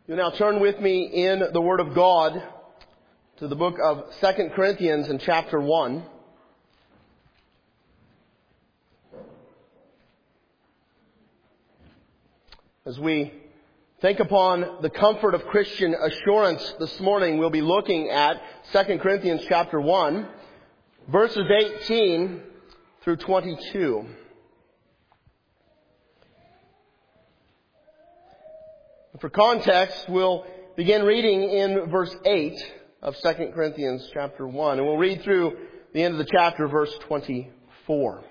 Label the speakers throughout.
Speaker 1: You now turn with me in the Word of God to the book of 2 Corinthians in chapter 1. As we think upon the comfort of Christian assurance this morning, we'll be looking at 2 Corinthians chapter 1, verses 18 through 22. For context, we'll begin reading in verse 8 of 2 Corinthians chapter 1, and we'll read through the end of the chapter, verse 24.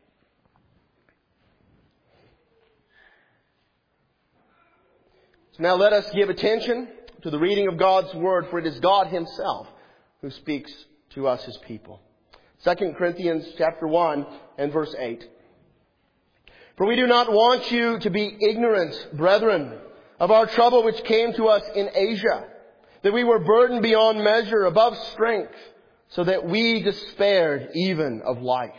Speaker 1: So now let us give attention to the reading of God's Word, for it is God Himself who speaks to us, His people. 2 Corinthians chapter 1 and verse 8. For we do not want you to be ignorant, brethren, of our trouble which came to us in Asia, that we were burdened beyond measure, above strength, so that we despaired even of life.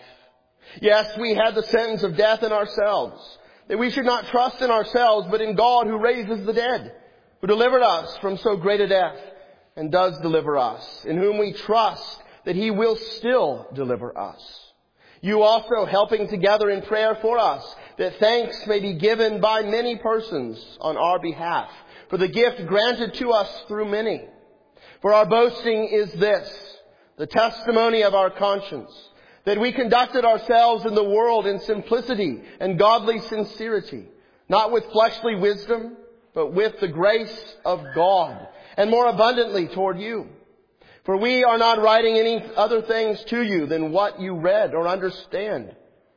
Speaker 1: Yes, we had the sentence of death in ourselves, that we should not trust in ourselves, but in God who raises the dead, who delivered us from so great a death, and does deliver us, in whom we trust that He will still deliver us. You also helping together in prayer for us, that thanks may be given by many persons on our behalf, for the gift granted to us through many. For our boasting is this, the testimony of our conscience, that we conducted ourselves in the world in simplicity and godly sincerity, not with fleshly wisdom, but with the grace of God, and more abundantly toward you. For we are not writing any other things to you than what you read or understand.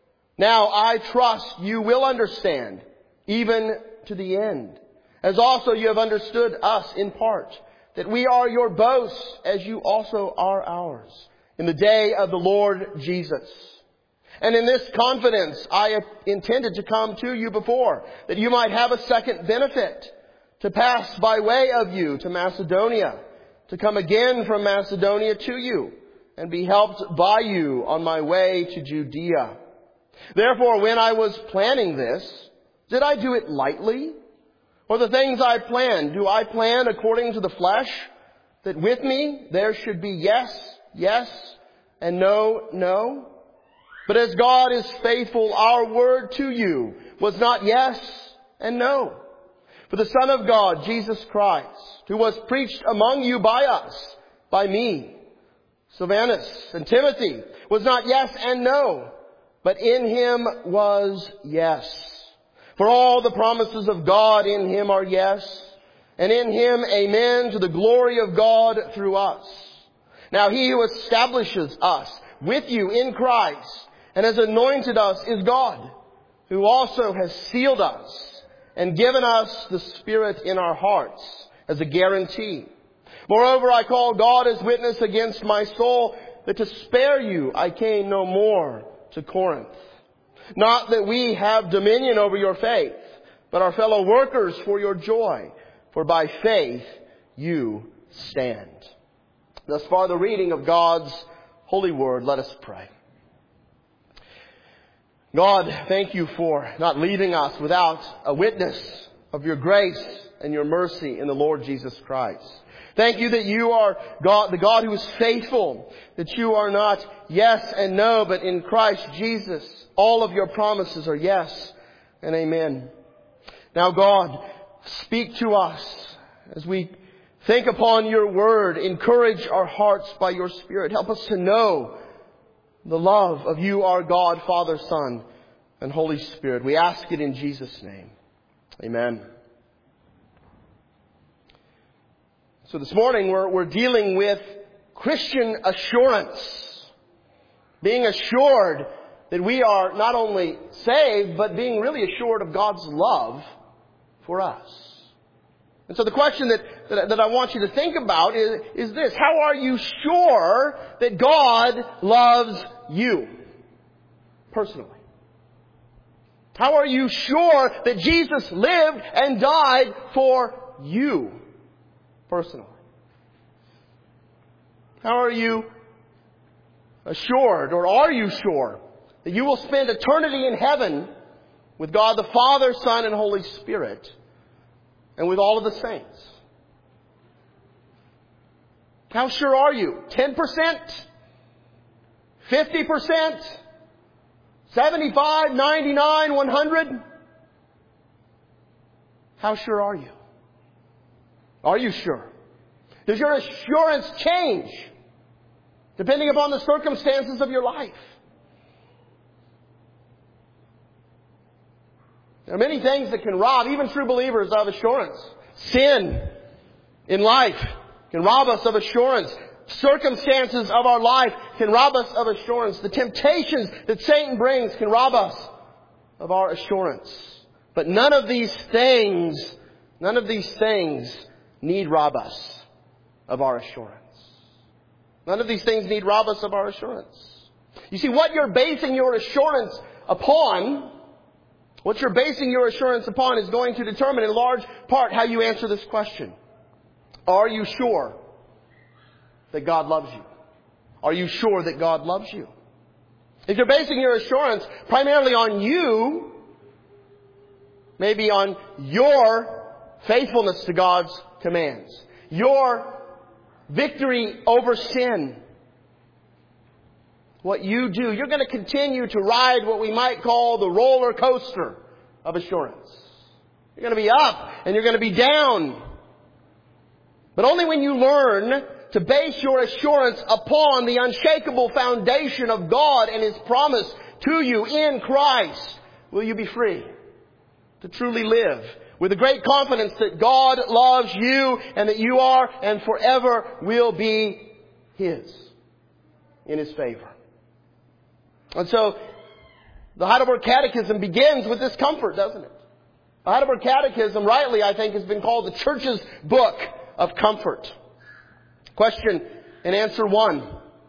Speaker 1: Now I trust you will understand, even to the end, as also you have understood us in part, that we are your boast as you also are ours, in the day of the Lord Jesus. And in this confidence I intended to come to you before, that you might have a second benefit, to pass by way of you to Macedonia, to come again from Macedonia to you, and be helped by you on my way to Judea. Therefore, when I was planning this, did I do it lightly? Or the things I planned, do I plan according to the flesh? That with me there should be yes, yes, and no, no? But as God is faithful, our word to you was not yes and no. For the Son of God, Jesus Christ, who was preached among you by us, by me, Silvanus and Timothy, was not yes and no, but in Him was yes. For all the promises of God in Him are yes, and in Him amen, to the glory of God through us. Now He who establishes us with you in Christ and has anointed us is God, who also has sealed us and given us the Spirit in our hearts as a guarantee. Moreover, I call God as witness against my soul that to spare you I came no more to Corinth. Not that we have dominion over your faith, but are fellow workers for your joy, for by faith you stand. Thus far the reading of God's holy word. Let us pray. God, thank you for not leaving us without a witness of your grace and your mercy in the Lord Jesus Christ. Thank you that you are God, the God who is faithful, that you are not yes and no, but in Christ Jesus, all of your promises are yes and amen. Now God, speak to us as we think upon your word. Encourage our hearts by your Spirit. Help us to know the love of you, our God, Father, Son, and Holy Spirit. We ask it in Jesus' name. Amen. So this morning we're dealing with Christian assurance. Being assured that we are not only saved, but being really assured of God's love for us. And so the question that I want you to think about is this. How are you sure that God loves you personally? How are you sure that Jesus lived and died for you personally? How are you assured, or are you sure, that you will spend eternity in heaven with God the Father, Son, and Holy Spirit and with all of the saints? How sure are you? 10%? 50%? 75, 99, 100? How sure are you? Are you sure? Does your assurance change depending upon the circumstances of your life? There are many things that can rob even true believers of assurance. Sin in life can rob us of assurance. Circumstances of our life can rob us of assurance. The temptations that Satan brings can rob us of our assurance. But none of these things need rob us of our assurance. None of these things need rob us of our assurance. You see, what you're basing your assurance upon is going to determine in large part how you answer this question. Are you sure that God loves you? Are you sure that God loves you? If you're basing your assurance primarily on you, maybe on your faithfulness to God's commands, your victory over sin, what you do, you're going to continue to ride what we might call the roller coaster of assurance. You're going to be up and you're going to be down. But only when you learn to base your assurance upon the unshakable foundation of God and His promise to you in Christ will you be free to truly live with a great confidence that God loves you and that you are and forever will be His in His favor. And so the Heidelberg Catechism begins with this comfort, doesn't it? The Heidelberg Catechism, rightly, I think, has been called the Church's book of comfort. Question and answer 1,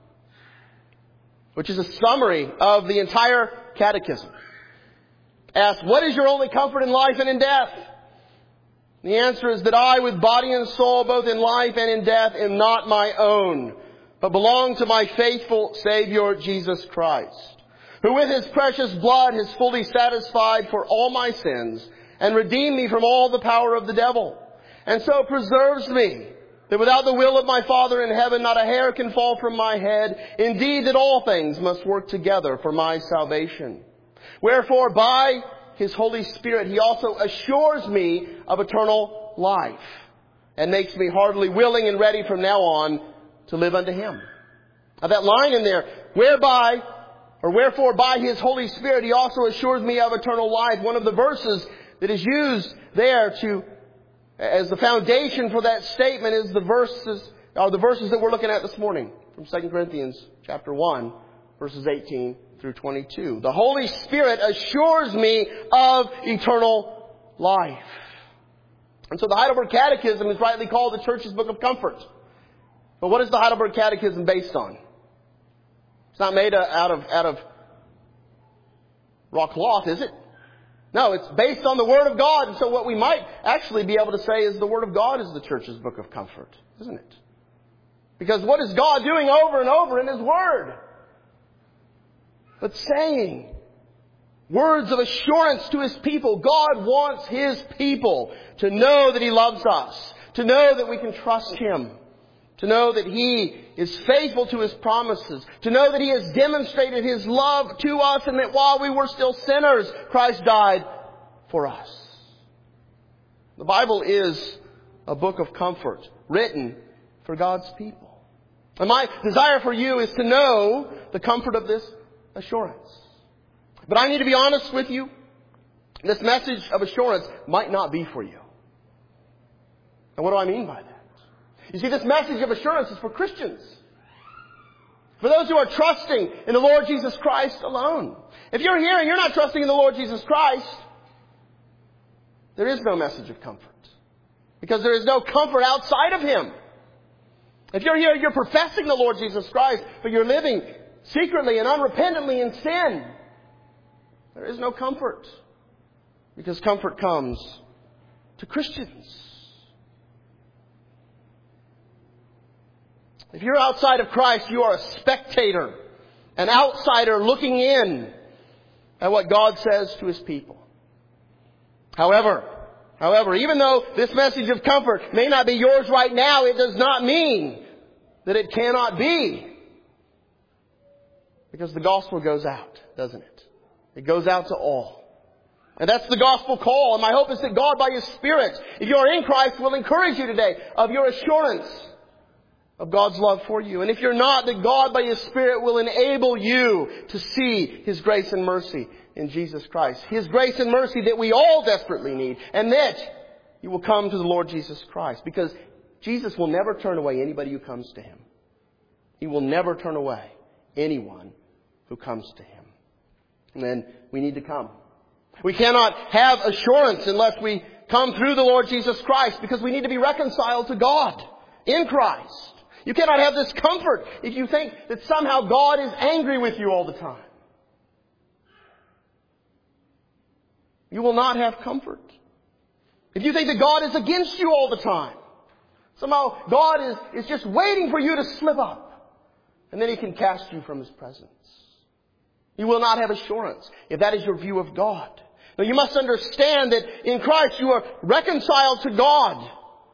Speaker 1: which is a summary of the entire catechism. Ask, what is your only comfort in life and in death? The answer is that I, with body and soul, both in life and in death, am not my own, but belong to my faithful Savior, Jesus Christ, who with His precious blood has fully satisfied for all my sins and redeemed me from all the power of the devil, and so preserves me, that without the will of my Father in heaven, not a hair can fall from my head. Indeed, that all things must work together for my salvation. Wherefore, by His Holy Spirit, He also assures me of eternal life and makes me heartily willing and ready from now on to live unto Him. Now that line in there, wherefore by His Holy Spirit, He also assures me of eternal life. One of the verses that is used there as the foundation for that statement is the verses that we're looking at this morning from 2 Corinthians chapter 1, verses 18 through 22. The Holy Spirit assures me of eternal life. And so the Heidelberg Catechism is rightly called the Church's book of comfort. But what is the Heidelberg Catechism based on? It's not made out of raw cloth, is it? No, it's based on the Word of God. And so what we might actually be able to say is the Word of God is the Church's book of comfort, isn't it? Because what is God doing over and over in His Word? But saying words of assurance to His people. God wants His people to know that He loves us, to know that we can trust Him, to know that He is faithful to His promises, to know that He has demonstrated His love to us and that while we were still sinners, Christ died for us. The Bible is a book of comfort written for God's people. And my desire for you is to know the comfort of this assurance. But I need to be honest with you. This message of assurance might not be for you. And what do I mean by that? You see, this message of assurance is for Christians. For those who are trusting in the Lord Jesus Christ alone. If you're here and you're not trusting in the Lord Jesus Christ, there is no message of comfort. Because there is no comfort outside of Him. If you're here, you're professing the Lord Jesus Christ, but you're living secretly and unrepentantly in sin, there is no comfort. Because comfort comes to Christians. If you're outside of Christ, you are a spectator, an outsider looking in at what God says to His people. However, However, even though this message of comfort may not be yours right now, it does not mean that it cannot be. Because the gospel goes out, doesn't it? It goes out to all. And that's the gospel call. And my hope is that God, by His Spirit, if you are in Christ, will encourage you today of your assurance of God's love for you. And if you're not, that God, by His Spirit, will enable you to see His grace and mercy in Jesus Christ. His grace and mercy that we all desperately need. And that you will come to the Lord Jesus Christ. Because Jesus will never turn away anybody who comes to Him. He will never turn away anyone who comes to Him. And then we need to come. We cannot have assurance unless we come through the Lord Jesus Christ, because we need to be reconciled to God in Christ. You cannot have this comfort if you think that somehow God is angry with you all the time. You will not have comfort. If you think that God is against you all the time, somehow God is just waiting for you to slip up, and then He can cast you from His presence. You will not have assurance if that is your view of God. Now, you must understand that in Christ you are reconciled to God.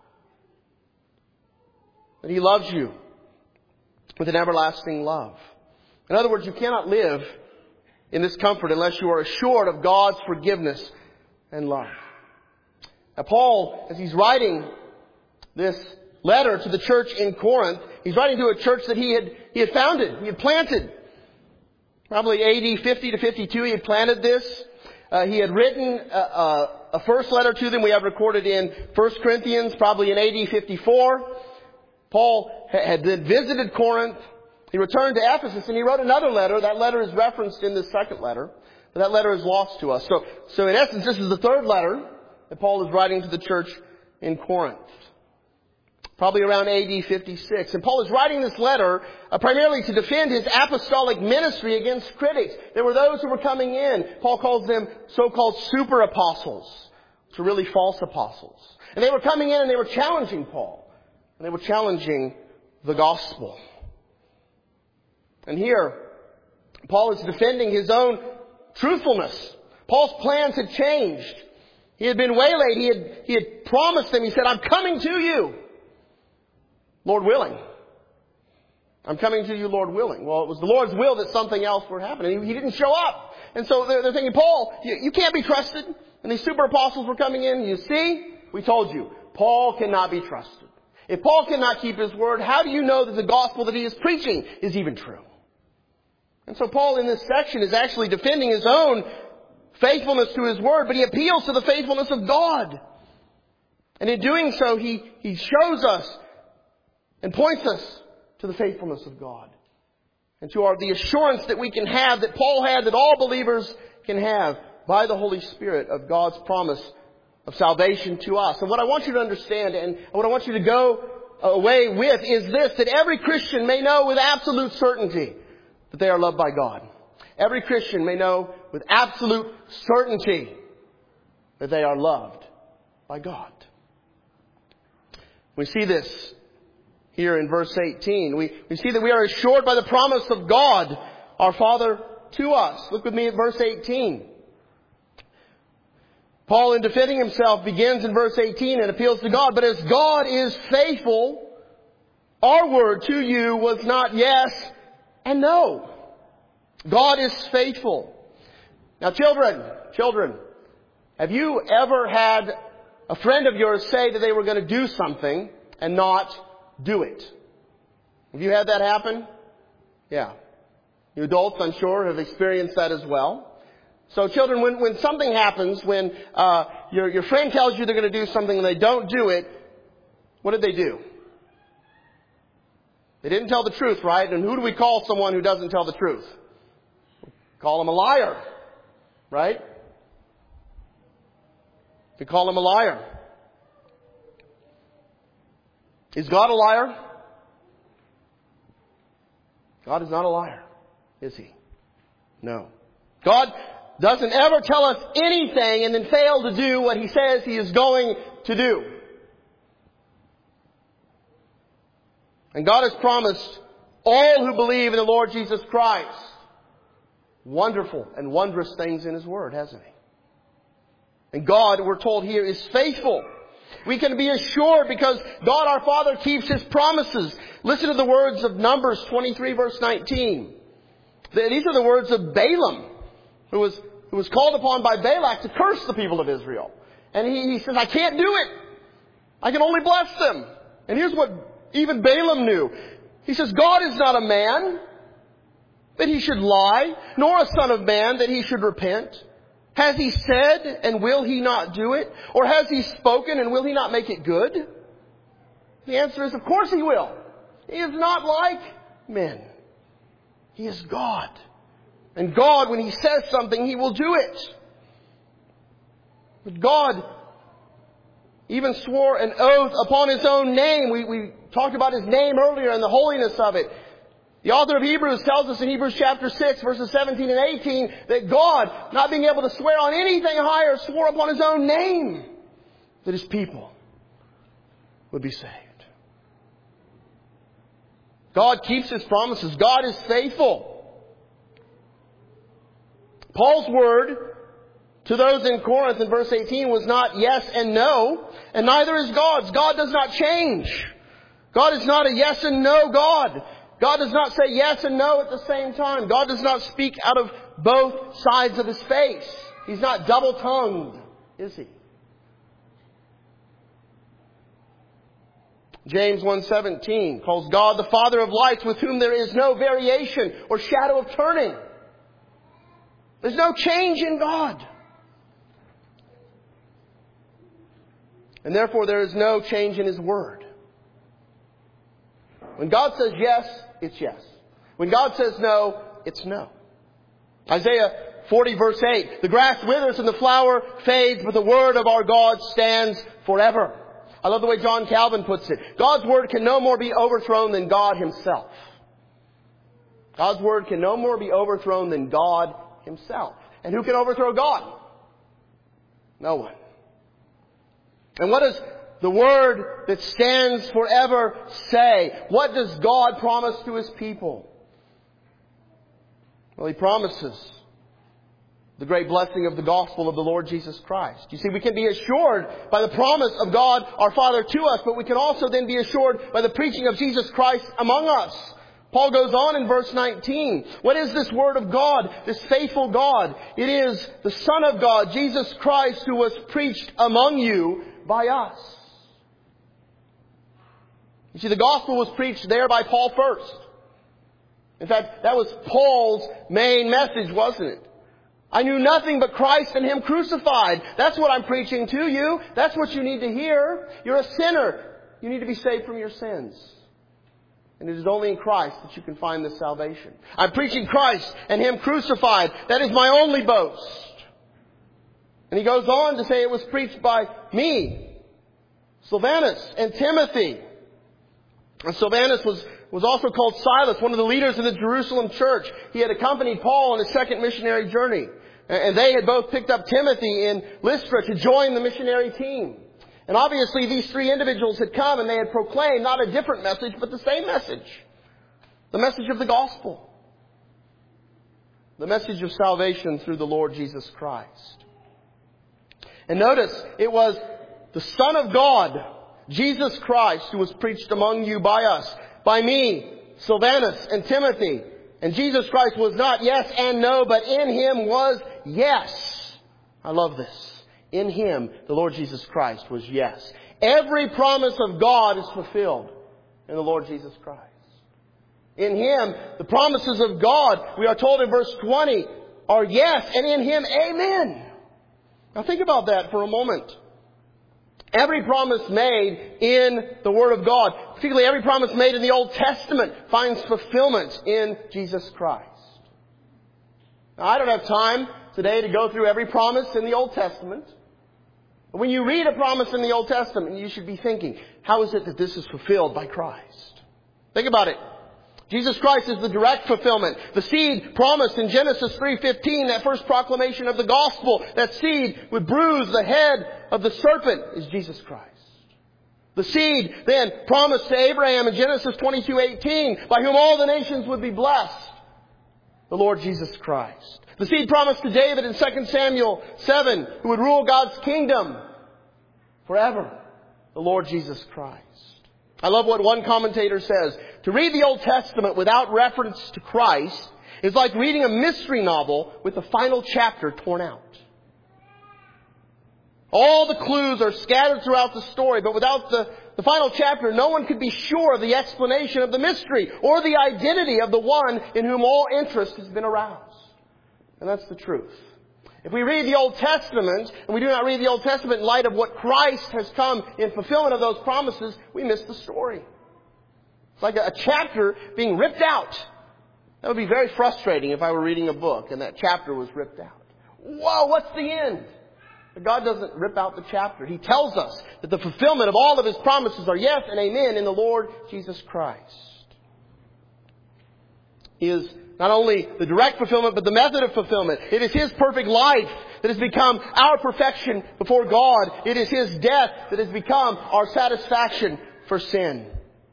Speaker 1: That He loves you with an everlasting love. In other words, you cannot live in this comfort unless you are assured of God's forgiveness and love. Now, Paul, as he's writing this letter to the church in Corinth, he's writing to a church that he had founded, he had planted. Probably AD 50 to 52, he had planted this. He had written a first letter to them. We have recorded in 1 Corinthians, probably in AD 54. Paul had then visited Corinth. He returned to Ephesus and he wrote another letter. That letter is referenced in the second letter. But that letter is lost to us. So in essence, this is the third letter that Paul is writing to the church in Corinth. Probably around AD 56. And Paul is writing this letter primarily to defend his apostolic ministry against critics. There were those who were coming in. Paul calls them so-called super apostles, which are really false apostles. And they were coming in and they were challenging Paul. And they were challenging the gospel. And here, Paul is defending his own truthfulness. Paul's plans had changed. He had been waylaid. He had promised them. He said, I'm coming to you, Lord willing. I'm coming to you, Lord willing. Well, it was the Lord's will that something else would happen. And he didn't show up. And so they're thinking, Paul, you can't be trusted. And these super apostles were coming in. You see, we told you, Paul cannot be trusted. If Paul cannot keep his word, how do you know that the gospel that he is preaching is even true? And so Paul in this section is actually defending his own faithfulness to his word, but he appeals to the faithfulness of God. And in doing so, he shows us and points us to the faithfulness of God. And to the assurance that we can have, that Paul had, that all believers can have by the Holy Spirit of God's promise of salvation to us. And what I want you to understand and what I want you to go away with is this, that every Christian may know with absolute certainty that they are loved by God. Every Christian may know with absolute certainty that they are loved by God. We see this here in verse 18. We see that we are assured by the promise of God, our Father, to us. Look with me at verse 18. Paul, in defending himself, begins in verse 18 and appeals to God. But as God is faithful, our word to you was not yes and no. God is faithful. Now, children, have you ever had a friend of yours say that they were going to do something and not do it? Have you had that happen? Yeah. You adults, I'm sure, have experienced that as well. So children, when something happens, when your friend tells you they're going to do something and they don't do it, what did they do? They didn't tell the truth, right? And who do we call someone who doesn't tell the truth? Call them a liar, right? We call him a liar. Is God a liar? God is not a liar, is He? No. God doesn't ever tell us anything and then fail to do what He says He is going to do. And God has promised all who believe in the Lord Jesus Christ wonderful and wondrous things in His Word, hasn't He? And God, we're told here, is faithful. We can be assured because God our Father keeps His promises. Listen to the words of Numbers 23 verse 19. These are the words of Balaam, who was called upon by Balak to curse the people of Israel. And he says, I can't do it. I can only bless them. And here's what even Balaam knew. He says, God is not a man that He should lie, nor a son of man that He should repent. Has He said, and will He not do it? Or has He spoken, and will He not make it good? The answer is, of course He will. He is not like men. He is God. And God, when He says something, He will do it. But God even swore an oath upon His own name. We talked about His name earlier and the holiness of it. The author of Hebrews tells us in Hebrews chapter 6, verses 17 and 18, that God, not being able to swear on anything higher, swore upon His own name that His people would be saved. God keeps His promises. God is faithful. Paul's word to those in Corinth in verse 18 was not yes and no, and neither is God's. God does not change. God is not a yes and no God. God does not say yes and no at the same time. God does not speak out of both sides of His face. He's not double-tongued, is He? James 1:17 calls God the Father of lights, with whom there is no variation or shadow of turning. There's no change in God. And therefore there is no change in His Word. When God says yes, it's yes. When God says no, it's no. Isaiah 40 verse 8. The grass withers and the flower fades, but the word of our God stands forever. I love the way John Calvin puts it. God's word can no more be overthrown than God Himself. God's word can no more be overthrown than God Himself. And who can overthrow God? No one. And what does the word that stands forever say? What does God promise to His people? Well, He promises the great blessing of the gospel of the Lord Jesus Christ. You see, we can be assured by the promise of God our Father to us, but we can also then be assured by the preaching of Jesus Christ among us. Paul goes on in verse 19. What is this word of God, this faithful God? It is the Son of God, Jesus Christ, who was preached among you by us. You see, the gospel was preached there by Paul first. In fact, that was Paul's main message, wasn't it? I knew nothing but Christ and Him crucified. That's what I'm preaching to you. That's what you need to hear. You're a sinner. You need to be saved from your sins. And it is only in Christ that you can find this salvation. I'm preaching Christ and Him crucified. That is my only boast. And he goes on to say it was preached by me, Silvanus, and Timothy. And Silvanus was also called Silas, one of the leaders of the Jerusalem church. He had accompanied Paul on his second missionary journey. And they had both picked up Timothy in Lystra to join the missionary team. And obviously these three individuals had come and they had proclaimed not a different message, but the same message. The message of the gospel. The message of salvation through the Lord Jesus Christ. And notice, it was the Son of God, Jesus Christ, who was preached among you by us, by me, Silvanus, and Timothy. And Jesus Christ was not yes and no, but in Him was yes. I love this. In Him, the Lord Jesus Christ was yes. Every promise of God is fulfilled in the Lord Jesus Christ. In Him, the promises of God, we are told in verse 20, are yes, and in Him, amen. Now think about that for a moment. Every promise made in the Word of God, particularly every promise made in the Old Testament, finds fulfillment in Jesus Christ. Now, I don't have time today to go through every promise in the Old Testament. But when you read a promise in the Old Testament, you should be thinking, how is it that this is fulfilled by Christ? Think about it. Jesus Christ is the direct fulfillment. The seed promised in Genesis 3:15, that first proclamation of the gospel, that seed would bruise the head of the serpent, is Jesus Christ. The seed then promised to Abraham in Genesis 22:18, by whom all the nations would be blessed, the Lord Jesus Christ. The seed promised to David in 2 Samuel 7, who would rule God's kingdom forever, the Lord Jesus Christ. I love what one commentator says. To read the Old Testament without reference to Christ is like reading a mystery novel with the final chapter torn out. All the clues are scattered throughout the story, but without the final chapter, no one could be sure of the explanation of the mystery or the identity of the one in whom all interest has been aroused. And that's the truth. If we read the Old Testament, and we do not read the Old Testament in light of what Christ has come in fulfillment of those promises, we miss the story. It's like a chapter being ripped out. That would be very frustrating if I were reading a book and that chapter was ripped out. Whoa, what's the end? But God doesn't rip out the chapter. He tells us that the fulfillment of all of His promises are yes and amen in the Lord Jesus Christ. He is not only the direct fulfillment, but the method of fulfillment. It is His perfect life that has become our perfection before God. It is His death that has become our satisfaction for sin.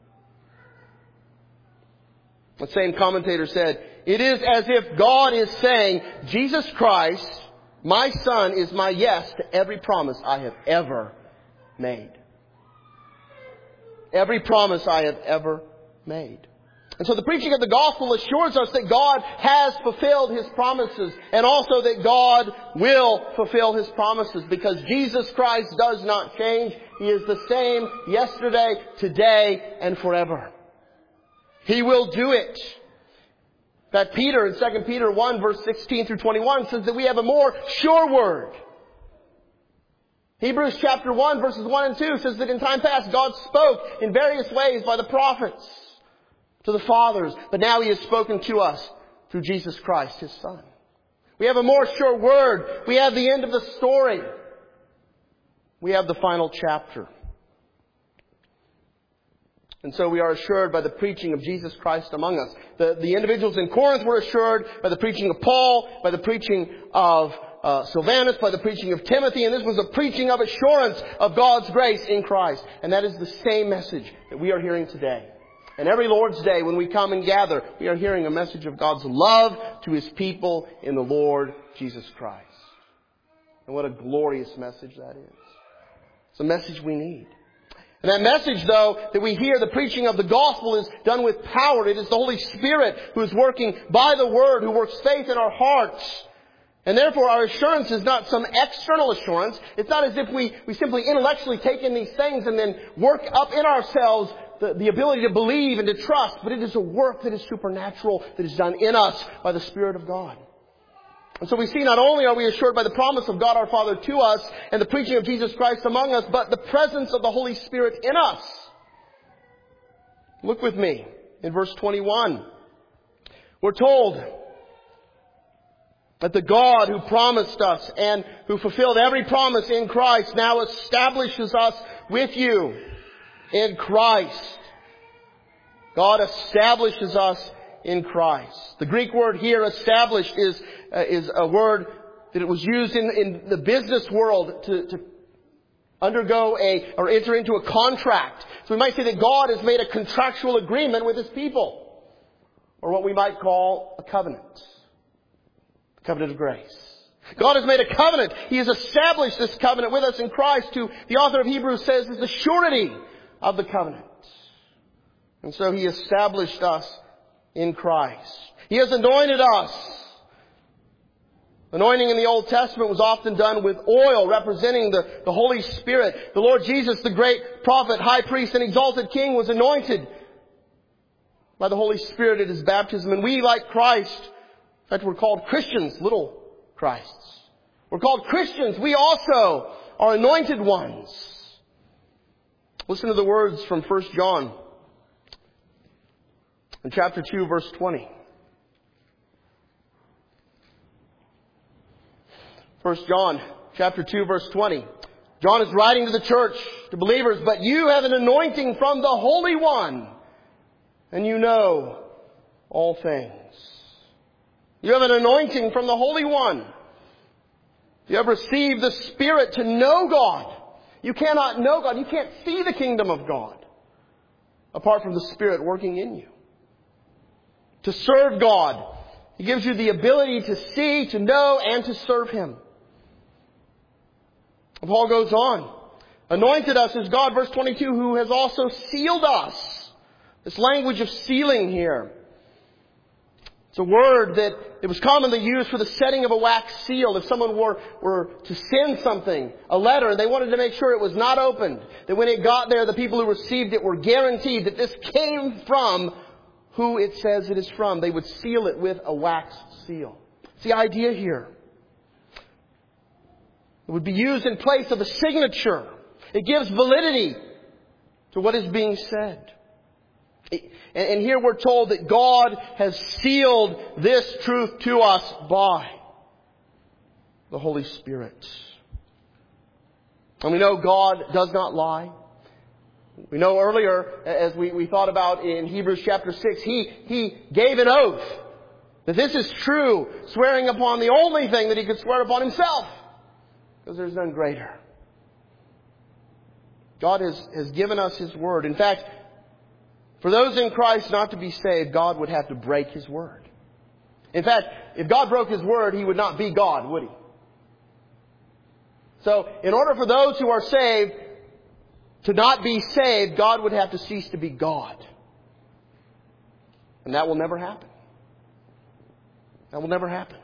Speaker 1: The same commentator said, it is as if God is saying, Jesus Christ, my Son, is my yes to every promise I have ever made. Every promise I have ever made. And so the preaching of the gospel assures us that God has fulfilled His promises, and also that God will fulfill His promises, because Jesus Christ does not change. He is the same yesterday, today, and forever. He will do it. In fact, Peter in 2 Peter 1 verse 16 through 21 says that we have a more sure word. Hebrews chapter 1 verses 1 and 2 says that in time past God spoke in various ways by the prophets to the fathers, but now He has spoken to us through Jesus Christ, His Son. We have a more sure word. We have the end of the story. We have the final chapter. And so we are assured by the preaching of Jesus Christ among us. The individuals in Corinth were assured by the preaching of Paul, by the preaching of Silvanus, by the preaching of Timothy. And this was a preaching of assurance of God's grace in Christ. And that is the same message that we are hearing today. And every Lord's Day when we come and gather, we are hearing a message of God's love to His people in the Lord Jesus Christ. And what a glorious message that is. It's a message we need. And that message, though, that we hear, the preaching of the gospel, is done with power. It is the Holy Spirit who is working by the Word, who works faith in our hearts. And therefore our assurance is not some external assurance. It's not as if we simply intellectually take in these things and then work up in ourselves the ability to believe and to trust. But it is a work that is supernatural, that is done in us by the Spirit of God. And so we see not only are we assured by the promise of God our Father to us and the preaching of Jesus Christ among us, but the presence of the Holy Spirit in us. Look with me in verse 21. We're told that the God who promised us and who fulfilled every promise in Christ now establishes us with you in Christ. God establishes us in Christ. The Greek word here, established, is a word that it was used in the business world to undergo or enter into a contract. So we might say that God has made a contractual agreement with His people, or what we might call a covenant. The covenant of grace. God has made a covenant. He has established this covenant with us in Christ, who the author of Hebrews says is the surety of the covenant. And so He established us in Christ. He has anointed us. Anointing in the Old Testament was often done with oil, representing the Holy Spirit. The Lord Jesus, the great prophet, high priest, and exalted King, was anointed by the Holy Spirit at His baptism. And we, like Christ, in fact, we're called Christians, little Christs. We're called Christians. We also are anointed ones. Listen to the words from 1 John in chapter 2, verse 20. 1 John chapter 2, verse 20. John is writing to the church, to believers, but you have an anointing from the Holy One, and you know all things. You have an anointing from the Holy One. You have received the Spirit to know God. You cannot know God. You can't see the kingdom of God apart from the Spirit working in you. To serve God He gives you the ability to see, to know, and to serve Him. And Paul goes on. Anointed us is God, verse 22, who has also sealed us. This language of sealing here. It's a word that it was commonly used for the setting of a wax seal. If someone were to send something, a letter, and they wanted to make sure it was not opened, that when it got there, the people who received it were guaranteed that this came from who it says it is from. They would seal it with a wax seal. It's the idea here. It would be used in place of a signature. It gives validity to what is being said. And here we're told that God has sealed this truth to us by the Holy Spirit. And we know God does not lie. We know earlier, as we thought about in Hebrews chapter 6, He gave an oath that this is true, swearing upon the only thing that He could swear upon Himself, because there's none greater. God has given us His Word. In fact, for those in Christ not to be saved, God would have to break His Word. In fact, if God broke His Word, He would not be God, would He? So, in order for those who are saved to not be saved, God would have to cease to be God. And that will never happen. That will never happen.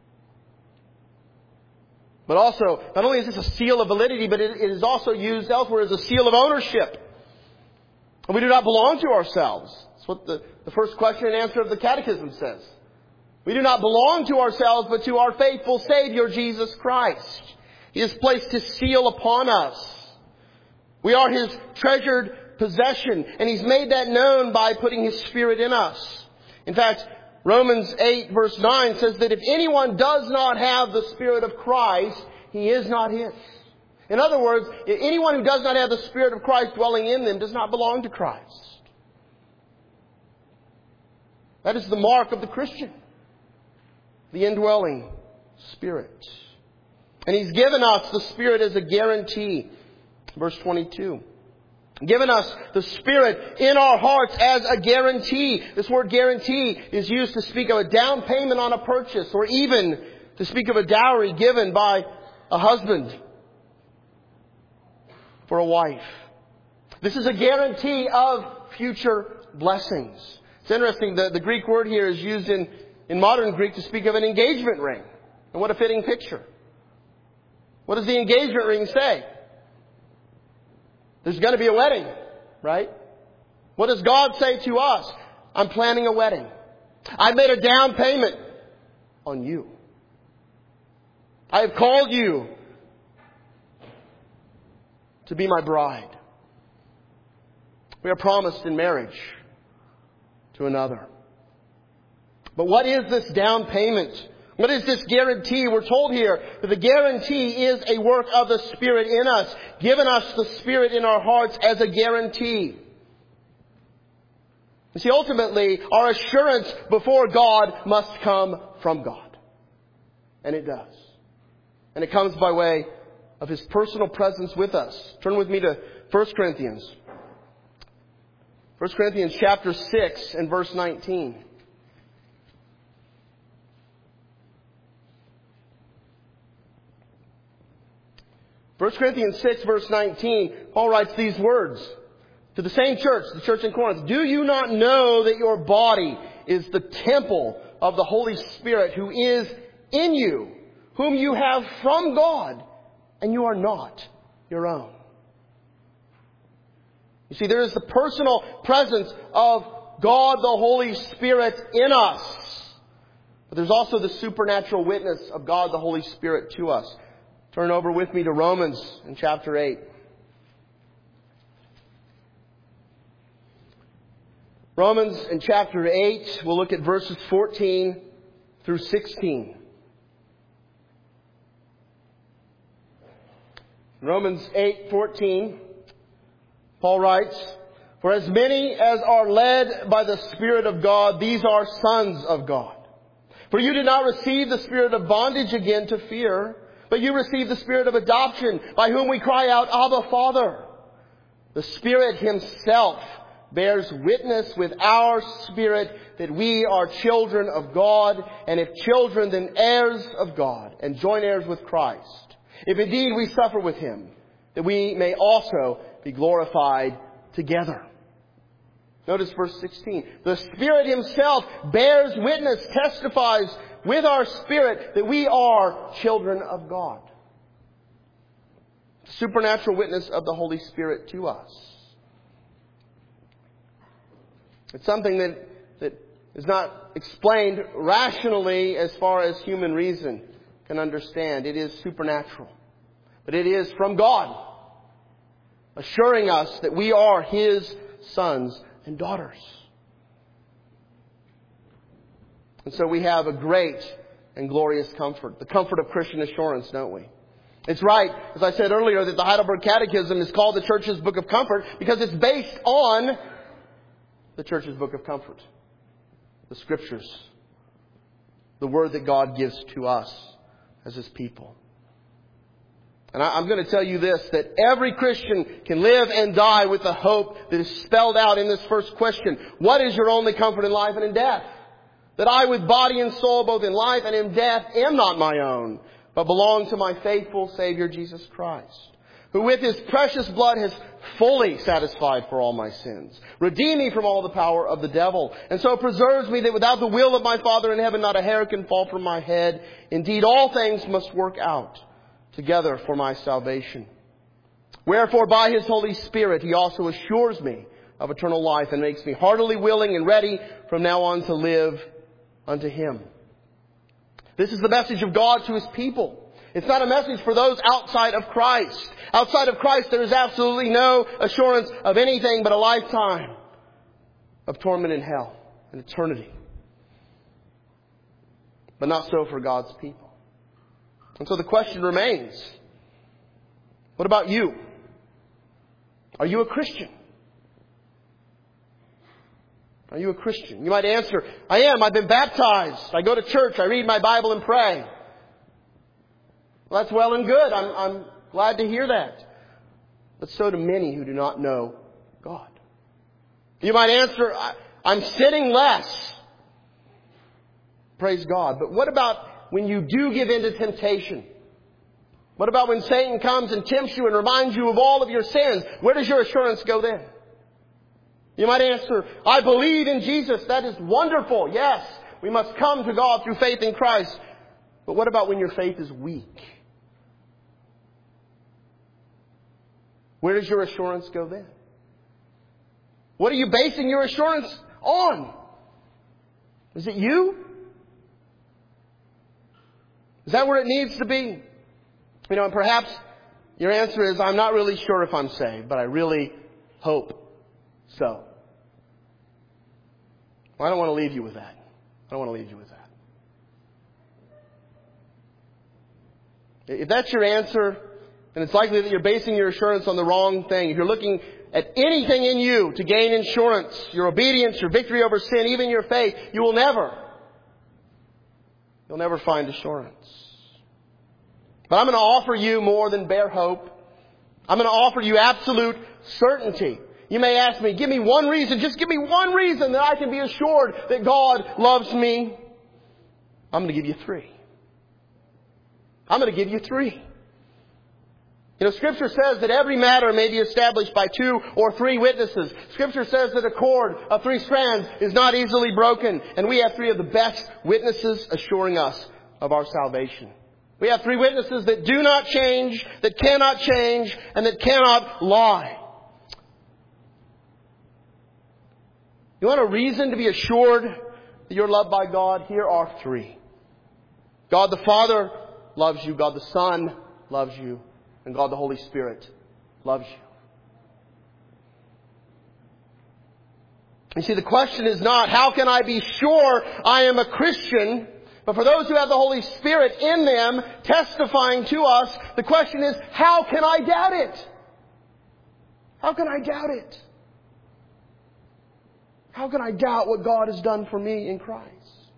Speaker 1: But also, not only is this a seal of validity, but it is also used elsewhere as a seal of ownership. And we do not belong to ourselves. That's what the first question and answer of the Catechism says. We do not belong to ourselves, but to our faithful Savior, Jesus Christ. He has placed His seal upon us. We are His treasured possession, and He's made that known by putting His Spirit in us. In fact, Romans 8 verse 9 says that if anyone does not have the Spirit of Christ, he is not His. In other words, anyone who does not have the Spirit of Christ dwelling in them does not belong to Christ. That is the mark of the Christian. The indwelling Spirit. And He's given us the Spirit as a guarantee. Verse 22. Given us the Spirit in our hearts as a guarantee. This word guarantee is used to speak of a down payment on a purchase, or even to speak of a dowry given by a husband for a wife. This is a guarantee of future blessings. It's interesting, the Greek word here is used in modern Greek to speak of an engagement ring. And what a fitting picture. What does the engagement ring say? There's going to be a wedding, right? What does God say to us? I'm planning a wedding. I've made a down payment on you. I have called you to be my bride. We are promised in marriage to another. But what is this down payment? What is this guarantee? We're told here that the guarantee is a work of the Spirit in us, given us the Spirit in our hearts as a guarantee. You see, ultimately, our assurance before God must come from God. And it does. And it comes by way of His personal presence with us. Turn with me to 1 Corinthians. 1 Corinthians chapter 6 and verse 19. 1 Corinthians 6 verse 19, Paul writes these words to the same church, the church in Corinth. Do you not know that your body is the temple of the Holy Spirit who is in you, whom you have from God, and you are not your own? You see, there is the personal presence of God the Holy Spirit in us. But there's also the supernatural witness of God the Holy Spirit to us. Turn over with me to Romans in chapter 8. Romans in chapter 8, we'll look at verses 14 through 16. Romans 8:14, Paul writes, For as many as are led by the Spirit of God, these are sons of God. For you did not receive the spirit of bondage again to fear, but you received the Spirit of adoption, by whom we cry out, Abba, Father. The Spirit Himself bears witness with our spirit that we are children of God, and if children, then heirs of God, and joint heirs with Christ. If indeed we suffer with Him, that we may also be glorified together. Notice verse 16. The Spirit Himself bears witness, testifies with our spirit that we are children of God. Supernatural witness of the Holy Spirit to us. It's something that is not explained rationally as far as human reason can understand. It is supernatural. But it is from God, assuring us that we are His sons and daughters. And so we have a great and glorious comfort. The comfort of Christian assurance, don't we? It's right, as I said earlier, that the Heidelberg Catechism is called the Church's Book of Comfort because it's based on the Church's Book of Comfort. The Scriptures. The Word that God gives to us as His people. And I'm going to tell you this, that every Christian can live and die with the hope that is spelled out in this first question. What is your only comfort in life and in death? That I with body and soul, both in life and in death, am not my own, but belong to my faithful Savior Jesus Christ, who with His precious blood has fully satisfied for all my sins, redeemed me from all the power of the devil, and so preserves me that without the will of my Father in heaven not a hair can fall from my head. Indeed, all things must work out together for my salvation. Wherefore, by His Holy Spirit, He also assures me of eternal life and makes me heartily willing and ready from now on to live unto Him. This is the message of God to His people. It's not a message for those outside of Christ. Outside of Christ, there is absolutely no assurance of anything but a lifetime of torment in hell, an eternity. But not so for God's people. And so the question remains, what about you? Are you a Christian? Are you a Christian? You might answer, I am. I've been baptized. I go to church. I read my Bible and pray. Well, that's well and good. I'm glad to hear that. But so do many who do not know God. You might answer, I'm sinning less. Praise God. But what about when you do give in to temptation? What about when Satan comes and tempts you and reminds you of all of your sins? Where does your assurance go then? You might answer, I believe in Jesus. That is wonderful. Yes, we must come to God through faith in Christ. But what about when your faith is weak? Where does your assurance go then? What are you basing your assurance on? Is it you? Is that where it needs to be? You know, and perhaps your answer is, I'm not really sure if I'm saved, but I really hope so. Well, I don't want to leave you with that. I don't want to leave you with that. If that's your answer, then it's likely that you're basing your assurance on the wrong thing. If you're looking at anything in you to gain insurance, your obedience, your victory over sin, even your faith, you'll never find assurance. But I'm going to offer you more than bare hope. I'm going to offer you absolute certainty. You may ask me, give me one reason, just give me one reason that I can be assured that God loves me. I'm going to give you three. I'm going to give you three. You know, Scripture says that every matter may be established by 2 or 3 witnesses. Scripture says that a cord of 3 strands is not easily broken. And we have 3 of the best witnesses assuring us of our salvation. We have 3 witnesses that do not change, that cannot change, and that cannot lie. You want a reason to be assured that you're loved by God? Here are 3. God the Father loves you. God the Son loves you. And God the Holy Spirit loves you. You see, the question is not, how can I be sure I am a Christian? But for those who have the Holy Spirit in them testifying to us, the question is, how can I doubt it? How can I doubt it? How can I doubt what God has done for me in Christ?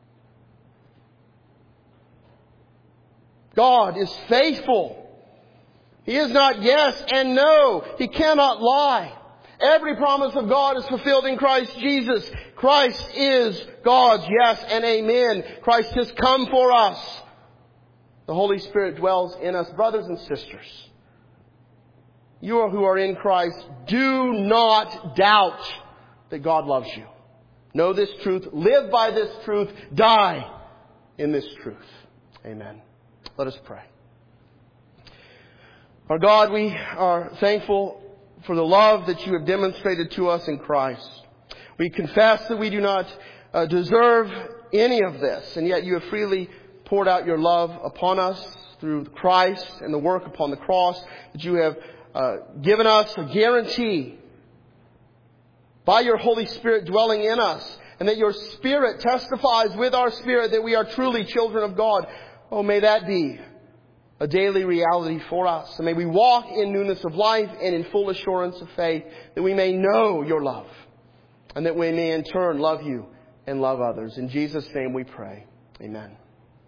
Speaker 1: God is faithful. He is not yes and no. He cannot lie. Every promise of God is fulfilled in Christ Jesus. Christ is God's yes and amen. Christ has come for us. The Holy Spirit dwells in us. Brothers and sisters, you who are in Christ, do not doubt that God loves you. Know this truth. Live by this truth. Die in this truth. Amen. Let us pray. Our God, we are thankful for the love that you have demonstrated to us in Christ. We confess that we do not deserve any of this, and yet you have freely poured out your love upon us through Christ and the work upon the cross, that you have given us a guarantee by your Holy Spirit dwelling in us, and that your Spirit testifies with our spirit that we are truly children of God. Oh, may that be a daily reality for us. And may we walk in newness of life and in full assurance of faith, that we may know your love, and that we may in turn love you and love others. In Jesus' name we pray. Amen.